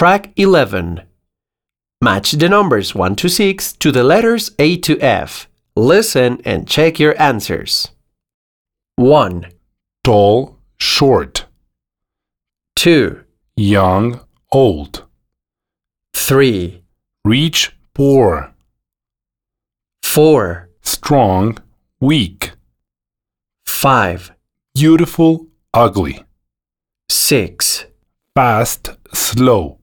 Track 11. Match the numbers 1 to 6 to the letters A to F. Listen and check your answers. 1, Tall, short. 2, Young, old. 3, Rich, poor. 4, Strong, weak. 5, Beautiful, ugly. 6, Fast, slow.